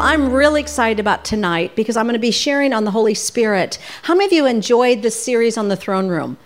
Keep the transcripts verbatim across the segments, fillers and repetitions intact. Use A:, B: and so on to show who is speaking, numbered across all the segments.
A: I'm really excited about tonight because I'm going to be sharing on the Holy Spirit. How many of you enjoyed this series on the throne room?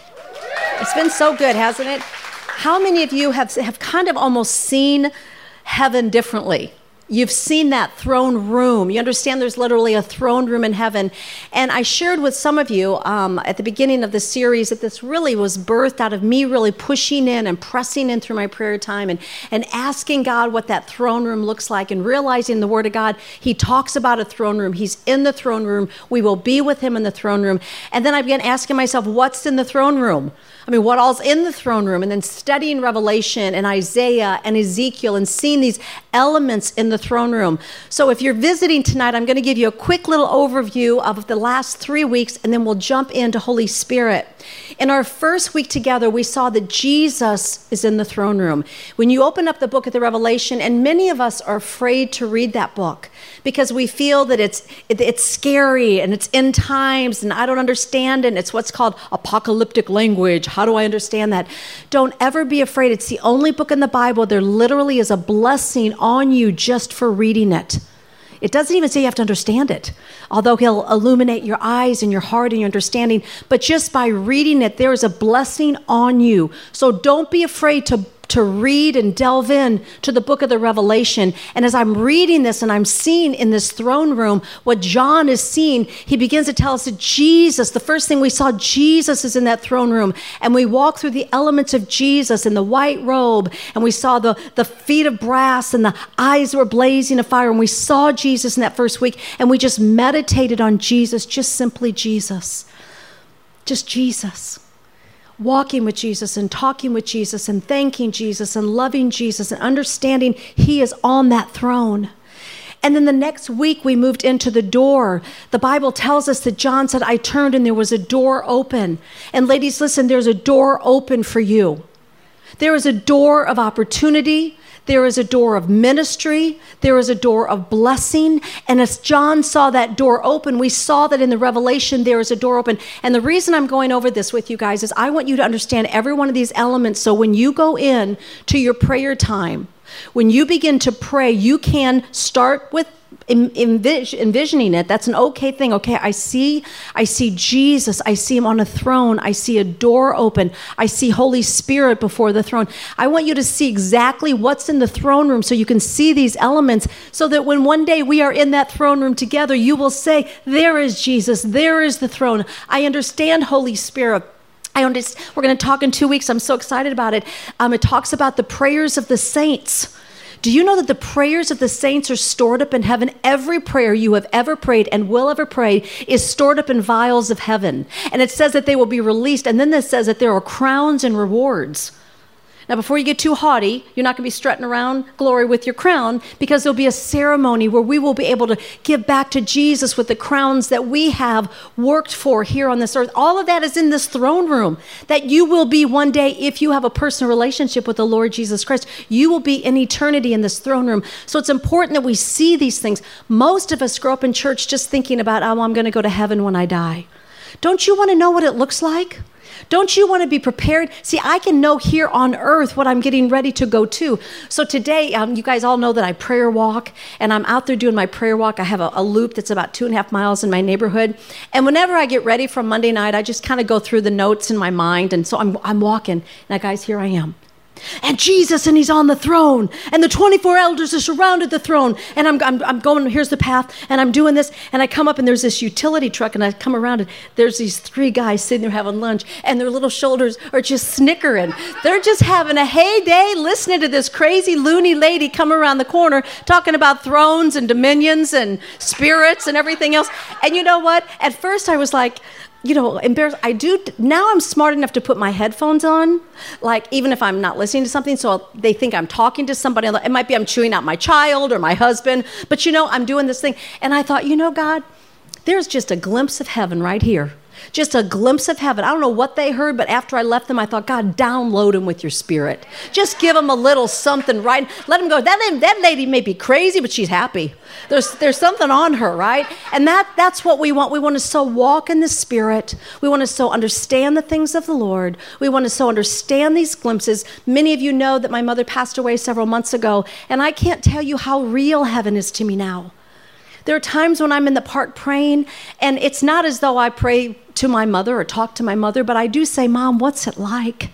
A: It's been so good, hasn't it? How many of you have, have kind of almost seen heaven differently? You've seen that throne room. You understand there's literally a throne room in heaven. And I shared with some of you um, at the beginning of the series that this really was birthed out of me really pushing in and pressing in through my prayer time and, and asking God what that throne room looks like and realizing the Word of God. He talks about a throne room. He's in the throne room. We will be with him in the throne room. And then I began asking myself, what's in the throne room? I mean, what all's in the throne room? And then studying Revelation and Isaiah and Ezekiel and seeing these elements in the throne room. So if you're visiting tonight, I'm going to give you a quick little overview of the last three weeks, and then we'll jump into Holy Spirit. In our first week together, we saw that Jesus is in the throne room. When you open up the book of the Revelation, and many of us are afraid to read that book because we feel that it's it, it's scary and it's end times and I don't understand it. And it's what's called apocalyptic language. How do I understand that? Don't ever be afraid. It's the only book in the Bible. There literally is a blessing on you just for reading it. It doesn't even say you have to understand it, although he'll illuminate your eyes and your heart and your understanding. But just by reading it, there is a blessing on you. So don't be afraid to to read and delve in to the book of the Revelation. And as I'm reading this and I'm seeing in this throne room what John is seeing, he begins to tell us that Jesus, the first thing we saw, Jesus is in that throne room. And we walk through the elements of Jesus in the white robe, and we saw the, the feet of brass and the eyes were blazing of fire. And we saw Jesus in that first week, and we just meditated on Jesus, just simply Jesus. Just Jesus. Walking with Jesus and talking with Jesus and thanking Jesus and loving Jesus and understanding he is on that throne. And then the next week we moved into the door. The Bible tells us that John said, I turned and there was a door open. And ladies, listen, there's a door open for you. There is a door of opportunity. There is a door of ministry. There is a door of blessing. And as John saw that door open, we saw that in the Revelation, there is a door open. And the reason I'm going over this with you guys is I want you to understand every one of these elements. So when you go in to your prayer time, when you begin to pray, you can start with envisioning it. That's an okay thing. Okay, I see, I see Jesus. I see him on a throne. I see a door open. I see Holy Spirit before the throne. I want you to see exactly what's in the throne room so you can see these elements so that when one day we are in that throne room together, you will say, there is Jesus. There is the throne. I understand Holy Spirit. I understand. We're going to talk in two weeks. I'm so excited about it. Um, it talks about the prayers of the saints. Do you know that the prayers of the saints are stored up in heaven? Every prayer you have ever prayed and will ever pray is stored up in vials of heaven. And it says that they will be released. And then it says that there are crowns and rewards. Now, before you get too haughty, you're not going to be strutting around glory with your crown, because there'll be a ceremony where we will be able to give back to Jesus with the crowns that we have worked for here on this earth. All of that is in this throne room that you will be one day if you have a personal relationship with the Lord Jesus Christ. You will be in eternity in this throne room. So it's important that we see these things. Most of us grow up in church just thinking about, oh, I'm going to go to heaven when I die. Don't you want to know what it looks like? Don't you want to be prepared? See, I can know here on earth what I'm getting ready to go to. So today, um, you guys all know that I prayer walk, and I'm out there doing my prayer walk. I have a, a loop that's about two and a half miles in my neighborhood. And whenever I get ready for Monday night, I just kind of go through the notes in my mind. And so I'm, I'm walking. Now, guys, here I am. And Jesus, and he's on the throne, and the twenty-four elders are surrounded the throne, and I'm, I'm I'm going, here's the path, and I'm doing this, and I come up, and there's this utility truck, and I come around, and there's these three guys sitting there having lunch, and their little shoulders are just snickering. They're just having a heyday listening to this crazy loony lady come around the corner talking about thrones and dominions and spirits and everything else. And you know what? At first I was like, you know, embarrassed. I do, now I'm smart enough to put my headphones on, like even if I'm not listening to something, so they think I'm talking to somebody. It might be I'm chewing out my child or my husband, but you know, I'm doing this thing. And I thought, you know, God, there's just a glimpse of heaven right here. Just a glimpse of heaven. I don't know what they heard, but after I left them, I thought, God, download them with your spirit. Just give them a little something, right? Let them go. That, that lady may be crazy, but she's happy. There's, there's something on her, right? And that, that's what we want. We want to so walk in the Spirit. We want to so understand the things of the Lord. We want to so understand these glimpses. Many of you know that my mother passed away several months ago, and I can't tell you how real heaven is to me now. There are times when I'm in the park praying, and it's not as though I pray to my mother or talk to my mother, but I do say, Mom, what's it like?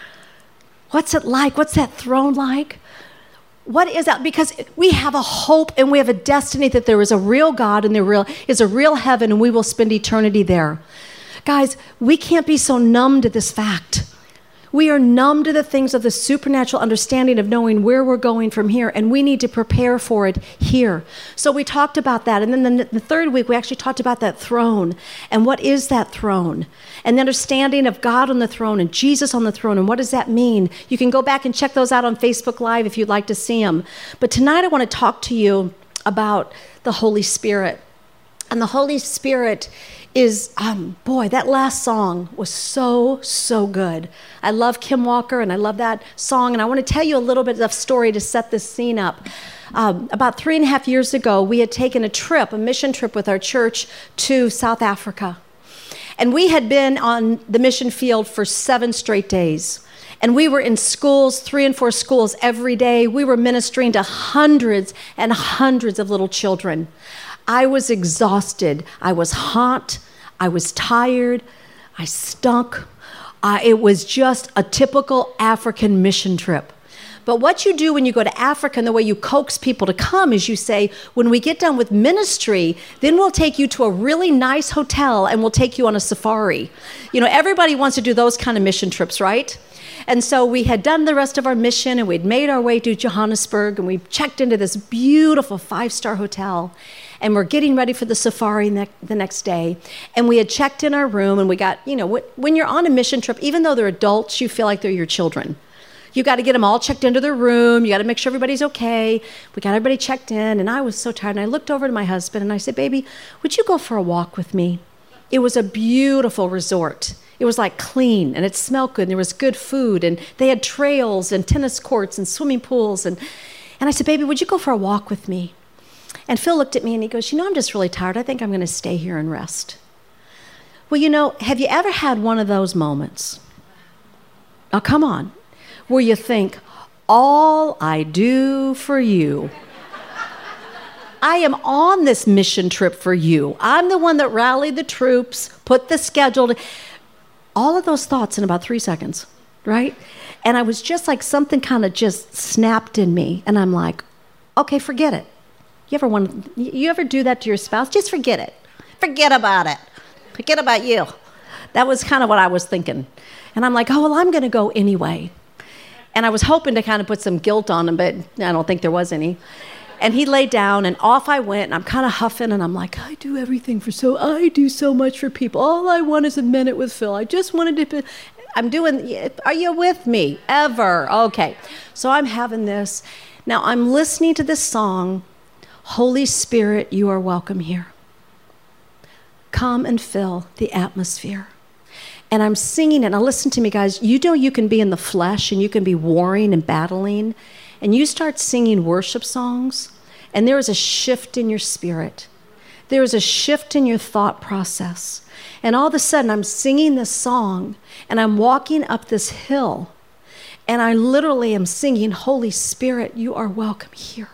A: What's it like? What's that throne like? What is that? Because we have a hope and we have a destiny that there is a real God and there real, is a real heaven, and we will spend eternity there. Guys, we can't be so numb to this fact. We are numb to the things of the supernatural understanding of knowing where we're going from here, and we need to prepare for it here. So we talked about that, and then the, the third week we actually talked about that throne, and what is that throne, and the understanding of God on the throne and Jesus on the throne, and what does that mean? You can go back and check those out on Facebook Live if you'd like to see them. But tonight I want to talk to you about the Holy Spirit. And the Holy Spirit is, um, boy, that last song was so, so good. I love Kim Walker, and I love that song, and I want to tell you a little bit of story to set this scene up. Um, about three and a half years ago, we had taken a trip, a mission trip with our church to South Africa. And we had been on the mission field for seven straight days. And we were in schools, three and four schools every day. We were ministering to hundreds and hundreds of little children. I was exhausted. I was hot. I was tired. I stunk. Uh, it was just a typical African mission trip. But what you do when you go to Africa and the way you coax people to come is you say, when we get done with ministry, then we'll take you to a really nice hotel and we'll take you on a safari. You know, everybody wants to do those kind of mission trips, right? And so we had done the rest of our mission, and we'd made our way to Johannesburg, and we checked into this beautiful five-star hotel, and we're getting ready for the safari ne- the next day. And we had checked in our room, and we got, you know, when you're on a mission trip, even though they're adults, you feel like they're your children. You got to get them all checked into their room. You got to make sure everybody's okay. We got everybody checked in, and I was so tired. And I looked over to my husband, and I said, baby, would you go for a walk with me? It was a beautiful resort. It was like clean, and it smelled good, and there was good food, and they had trails and tennis courts and swimming pools. And, and I said, baby, would you go for a walk with me? And Phil looked at me, and he goes, you know, I'm just really tired. I think I'm going to stay here and rest. Well, you know, have you ever had one of those moments? Oh, come on. Where you think, all I do for you. I am on this mission trip for you. I'm the one that rallied the troops, put the schedule to... All of those thoughts in about three seconds, right? And I was just like, something kind of just snapped in me. And I'm like, okay, forget it. You ever want, you ever do that to your spouse? Just forget it. Forget about it. Forget about you. That was kind of what I was thinking. And I'm like, oh, well, I'm going to go anyway. And I was hoping to kind of put some guilt on him, but I don't think there was any. And he laid down, and off I went, and I'm kind of huffing, and I'm like, I do everything for so, I do so much for people. All I want is a minute with Phil. I just wanted to, I'm doing, are you with me? Ever? Okay. So I'm having this. Now I'm listening to this song, Holy Spirit, you are welcome here. Come and fill the atmosphere. And I'm singing it. Now listen to me, guys. You know you can be in the flesh, and you can be warring and battling, and you start singing worship songs, and there is a shift in your spirit. There is a shift in your thought process. And all of a sudden, I'm singing this song, and I'm walking up this hill, and I literally am singing, Holy Spirit, you are welcome here.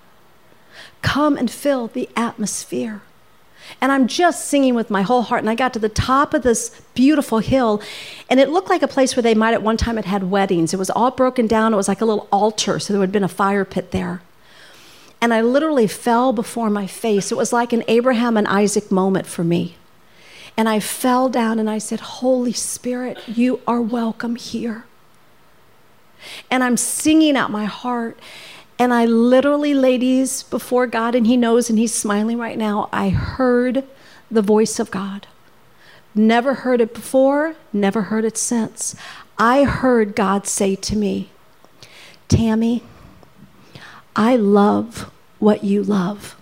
A: Come and fill the atmosphere. And I'm just singing with my whole heart. And I got to the top of this beautiful hill, and it looked like a place where they might at one time had had weddings. It was all broken down. It was like a little altar, so there would have been a fire pit there. And I literally fell before my face. It was like an Abraham and Isaac moment for me. And I fell down, and I said, Holy Spirit, you are welcome here. And I'm singing out my heart. And I literally, ladies, before God, and he knows, and he's smiling right now, I heard the voice of God. Never heard it before, never heard it since. I heard God say to me, Tammy, I love what you love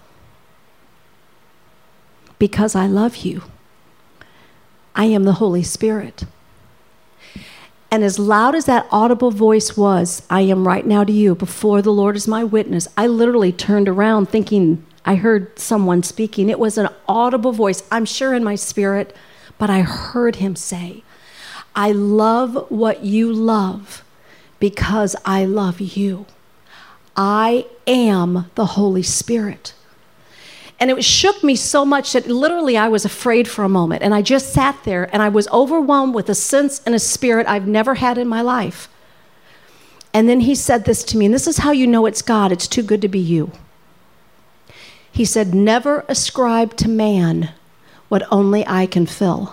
A: because I love you. I am the Holy Spirit. And as loud as that audible voice was, I am right now to you, before the Lord is my witness, I literally turned around thinking I heard someone speaking. It was an audible voice, I'm sure in my spirit, but I heard him say, I love what you love because I love you. I am the Holy Spirit. And it shook me so much that literally I was afraid for a moment. And I just sat there and I was overwhelmed with a sense and a spirit I've never had in my life. And then he said this to me, and this is how you know it's God. It's too good to be you. He said, never ascribe to man what only I can fill.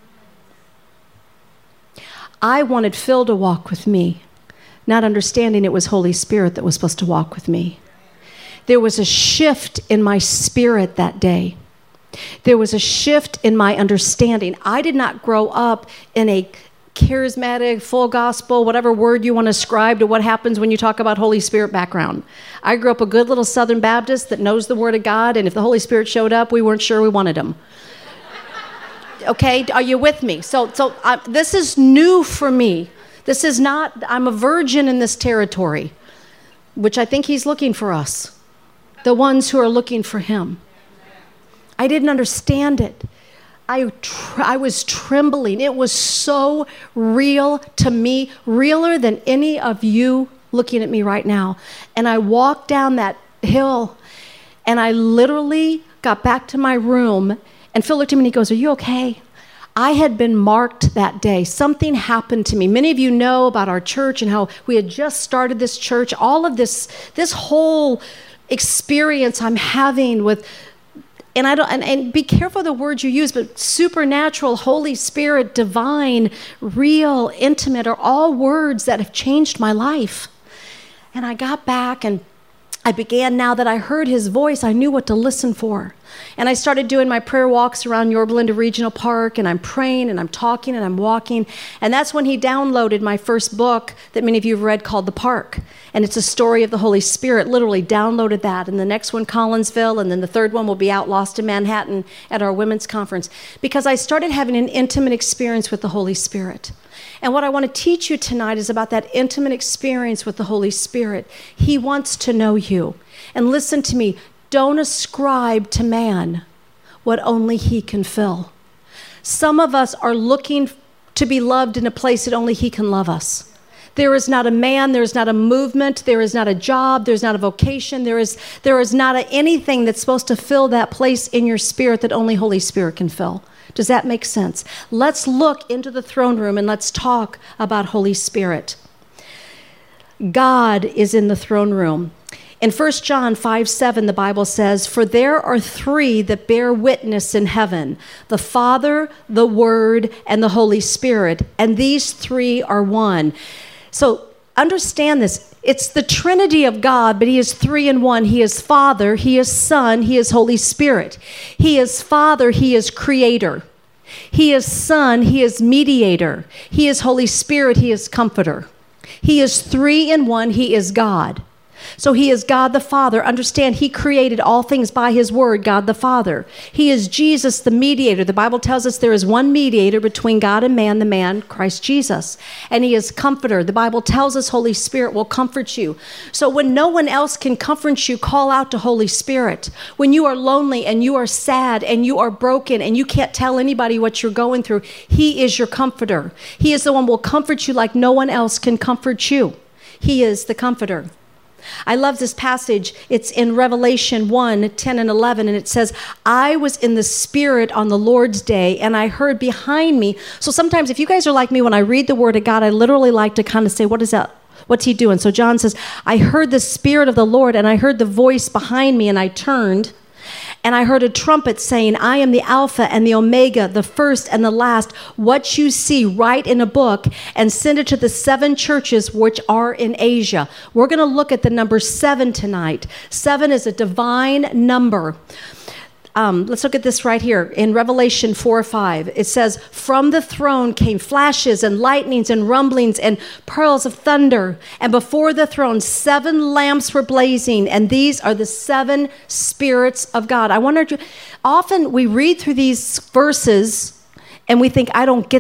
A: I wanted Phil to walk with me, not understanding it was Holy Spirit that was supposed to walk with me. There was a shift in my spirit that day. There was a shift in my understanding. I did not grow up in a charismatic, full gospel, whatever word you want to ascribe to what happens when you talk about Holy Spirit background. I grew up a good little Southern Baptist that knows the Word of God, and if the Holy Spirit showed up, we weren't sure we wanted him. Okay, are you with me? So, so uh, this is new for me. This is not, I'm a virgin in this territory, which I think he's looking for us. The ones who are looking for him. I didn't understand it. I, tr- I was trembling. It was so real to me, realer than any of you looking at me right now. And I walked down that hill, and I literally got back to my room, and Phil looked at me and he goes, are you okay? I had been marked that day. Something happened to me. Many of you know about our church and how we had just started this church. All of this, this whole experience I'm having with, and I don't, and, and be careful of the words you use, but supernatural, Holy Spirit, divine, real, intimate are all words that have changed my life. And I got back and I began, now that I heard his voice, I knew what to listen for. And I started doing my prayer walks around Yorba Linda Regional Park, and I'm praying and I'm talking and I'm walking. And that's when he downloaded my first book that many of you have read called The Park. And it's a story of the Holy Spirit, literally downloaded that. And the next one, Collinsville, and then the third one will be out Lost in Manhattan at our women's conference. Because I started having an intimate experience with the Holy Spirit. And what I want to teach you tonight is about that intimate experience with the Holy Spirit. He wants to know you. And listen to me, don't ascribe to man what only he can fill. Some of us are looking to be loved in a place that only he can love us. There is not a man, there is not a movement, there is not a job, there's not a vocation, there is, there is not a, anything that's supposed to fill that place in your spirit that only Holy Spirit can fill. Does that make sense? Let's look into the throne room and let's talk about Holy Spirit. God is in the throne room. In First John five seven, the Bible says, for there are three that bear witness in heaven, the Father, the Word, and the Holy Spirit, and these three are one. So understand this. It's the Trinity of God, but he is three in one. He is Father, he is Son, he is Holy Spirit. He is Father, he is Creator. He is Son, he is Mediator. He is Holy Spirit, he is Comforter. He is three in one, he is God. So he is God the Father. Understand, he created all things by his word, God the Father. He is Jesus, the mediator. The Bible tells us there is one mediator between God and man, the man, Christ Jesus. And he is comforter. The Bible tells us Holy Spirit will comfort you. So when no one else can comfort you, call out to Holy Spirit. When you are lonely and you are sad and you are broken and you can't tell anybody what you're going through, he is your comforter. He is the one who will comfort you like no one else can comfort you. He is the comforter. I love this passage. It's in Revelation one, ten and eleven, and it says, I was in the Spirit on the Lord's day, and I heard behind me. So sometimes if you guys are like me, when I read the Word of God, I literally like to kind of say, what is that? What's he doing? So John says, I heard the Spirit of the Lord, and I heard the voice behind me, and I turned, and I heard a trumpet saying, I am the Alpha and the Omega, the first and the last. What you see, write in a book and send it to the seven churches which are in Asia. We're going to look at the number seven tonight. Seven is a divine number. Um, let's look at this right here in Revelation four five. It says, from the throne came flashes and lightnings and rumblings and pearls of thunder. And before the throne, seven lamps were blazing. And these are the seven spirits of God. I wonder, often we read through these verses and we think, I don't get that.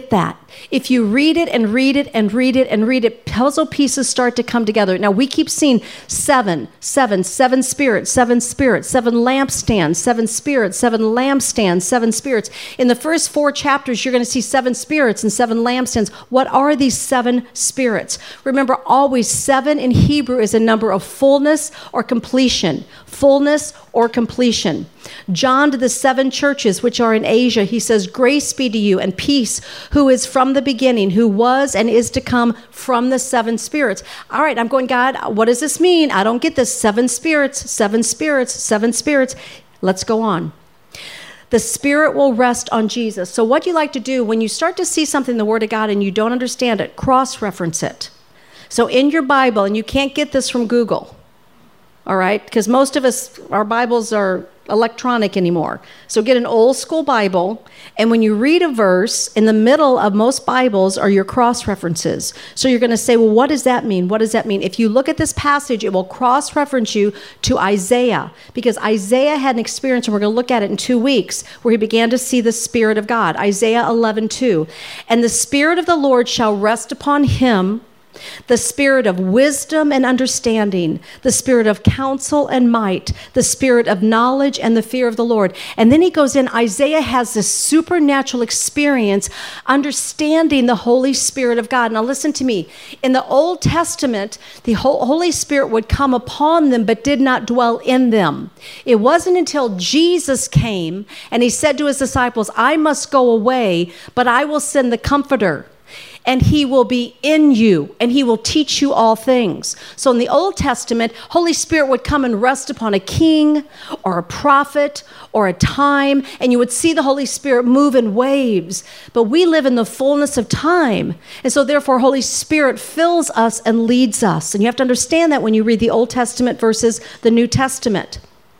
A: If you read it and read it and read it and read it, puzzle pieces start to come together. Now, we keep seeing seven, seven, seven spirits, seven spirits, seven lampstands, seven spirits, seven lampstands, seven spirits. In the first four chapters, you're going to see seven spirits and seven lampstands. What are these seven spirits? Remember, always seven in Hebrew is a number of fullness or completion. Fullness or completion. John to the seven churches which are in Asia, he says, grace be to you and peace, who is from the beginning, who was and is to come from the seven spirits. All right, I'm going, God, what does this mean? I don't get this. Seven spirits, seven spirits, seven spirits. Let's go on. The Spirit will rest on Jesus. So what you like to do when you start to see something in the Word of God and you don't understand it, cross-reference it. So in your Bible, and you can't get this from Google, all right? Because most of us, our Bibles are electronic anymore. So get an old school Bible, and when you read a verse, in the middle of most Bibles are your cross-references. So you're going to say, well, what does that mean? What does that mean? If you look at this passage, it will cross-reference you to Isaiah, because Isaiah had an experience, and we're going to look at it in two weeks, where he began to see the Spirit of God. Isaiah eleven two. And the Spirit of the Lord shall rest upon him, the spirit of wisdom and understanding, the spirit of counsel and might, the spirit of knowledge and the fear of the Lord. And then he goes in, Isaiah has this supernatural experience understanding the Holy Spirit of God. Now listen to me. In the Old Testament, the Holy Spirit would come upon them but did not dwell in them. It wasn't until Jesus came and he said to his disciples, I must go away, but I will send the Comforter. And he will be in you, and he will teach you all things. So in the Old Testament, Holy Spirit would come and rest upon a king or a prophet or a time, and you would see the Holy Spirit move in waves. But we live in the fullness of time, and so therefore Holy Spirit fills us and leads us. And you have to understand that when you read the Old Testament versus the New Testament.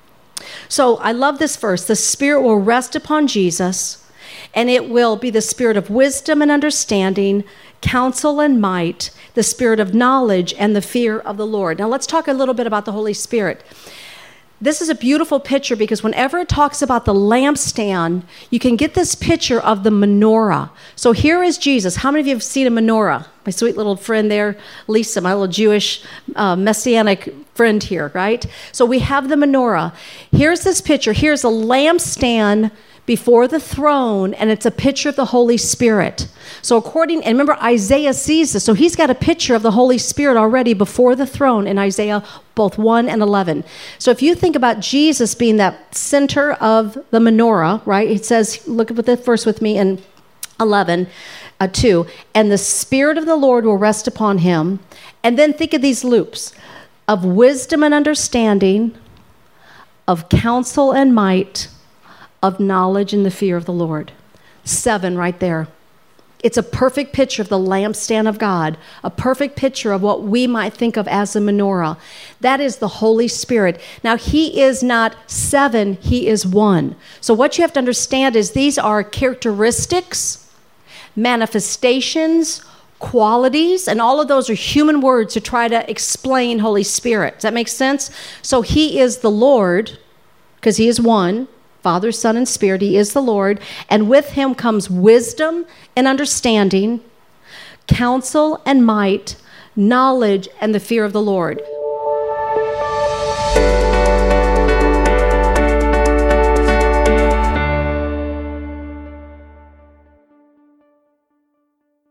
A: So I love this verse. The Spirit will rest upon Jesus, and it will be the spirit of wisdom and understanding, counsel and might, the spirit of knowledge and the fear of the Lord. Now let's talk a little bit about the Holy Spirit. This is a beautiful picture because whenever it talks about the lampstand, you can get this picture of the menorah. So here is Jesus. How many of you have seen a menorah? My sweet little friend there, Lisa, my little Jewish uh, messianic friend here, right? So we have the menorah. Here's this picture. Here's a lampstand before the throne, and it's a picture of the Holy Spirit. So according, and remember, Isaiah sees this, so he's got a picture of the Holy Spirit already before the throne in Isaiah both one and eleven. So if you think about Jesus being that center of the menorah, right? It says, look at the verse with me in eleven, uh, two, and the Spirit of the Lord will rest upon him. And then think of these loops of wisdom and understanding, of counsel and might, of knowledge and the fear of the Lord. Seven right there. It's a perfect picture of the lampstand of God, a perfect picture of what we might think of as a menorah. That is the Holy Spirit. Now, he is not seven, he is one. So what you have to understand is these are characteristics, manifestations, qualities, and all of those are human words to try to explain Holy Spirit. Does that make sense? So he is the Lord, because he is one. Father, Son, and Spirit, he is the Lord. And with him comes wisdom and understanding, counsel and might, knowledge and the fear of the Lord.